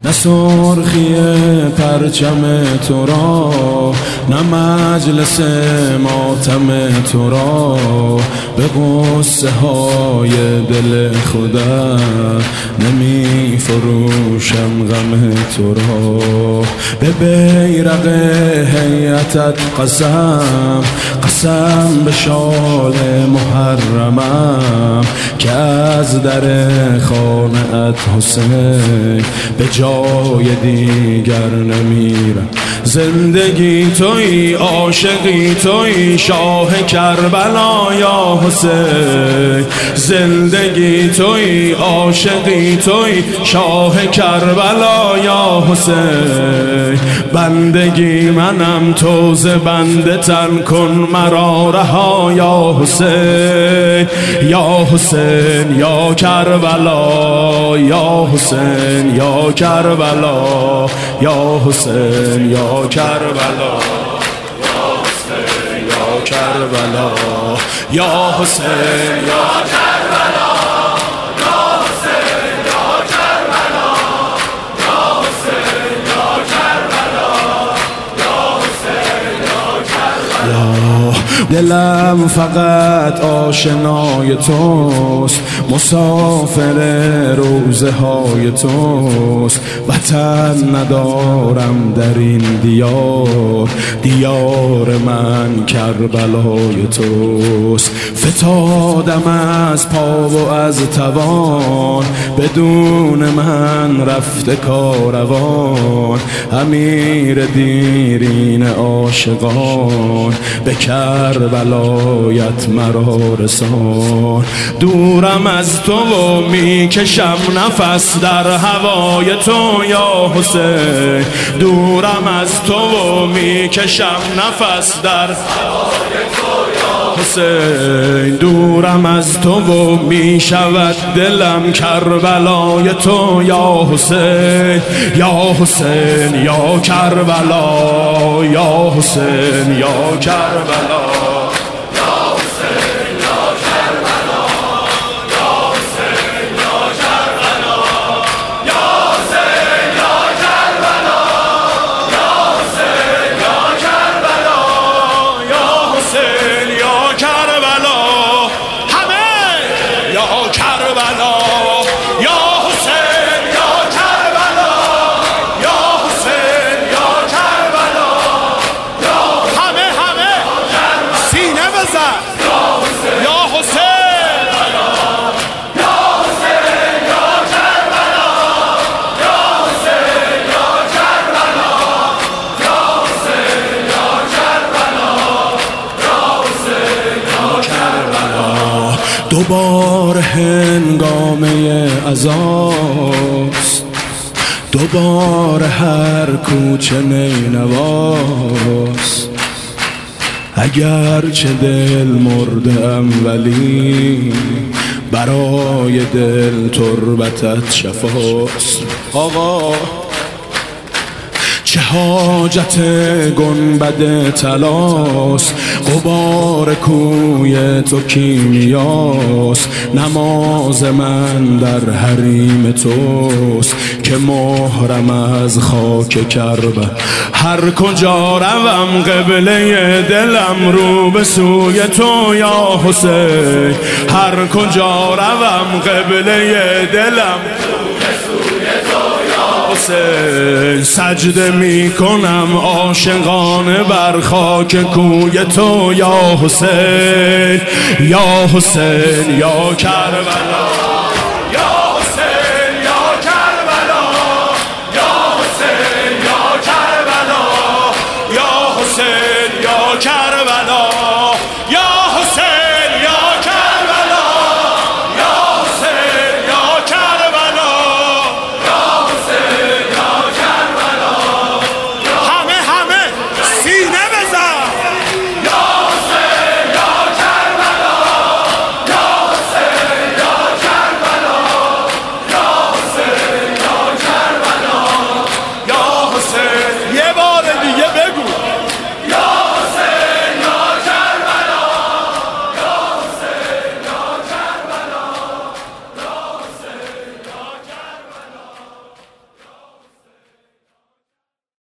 نه سرخی پرچم تو را، نه مجلس ماتم تو را، به غصه های دل خودم نمی فروشم غم تو را. به بیرق هیئتت قسم، قسم به شال محرمم، که از در خانه‌ات حسین به جای دیگر نمیرم. زندگی توی، عاشقی توی، شاه کربلا یا حسین. زندگی توی، عاشقی توی، شاه کربلا یا حسین. بندگی منم تو ز بنده تن کن مرا رها یا حسین. یا حسین یا کربلا، یا حسین یا کربلا، یا حسین یا کربلا، یا حسین یا کربلا، یا حسین یا کربلا، یا حسین یا کربلا، یا حسین یا کربلا، یا حسین یا کربلا. دلم فقط آشنای توست، مسافر روزه های توست. وطن ندارم در این دیار، دیار من کربلای توست. فتادم از پا و از توان، بدون من رفته کاروان. امیر دیرین عاشقان، به کربلایت مرا رسان. دورم از تو و میکشم نفس در هوای تو یا حسین. دورم از تو و میکشم نفس در هوای تو یا حسین. دورم از تو و میشود دلم کربلای تو یا حسین. یا حسین یا کربلا، یا حسین یا کربلا، دوبار هنگامه عزاست، دوبار هر کوچه نینواست. اگرچه دل مردم ولی برای دل تربتت شفاست. آقا چه حاجت گنبد طلاست، غبار کوی تو کیمیاست. نماز من در حریم توست، که مهرم از خاک کربلا. هر کجا روم قبله دلم رو به سوی تو یا حسین. هر کجا روم قبله دلم سجده می کنم عاشقانه بر خاک کوی تو یا حسین. یا حسین یا کربلا.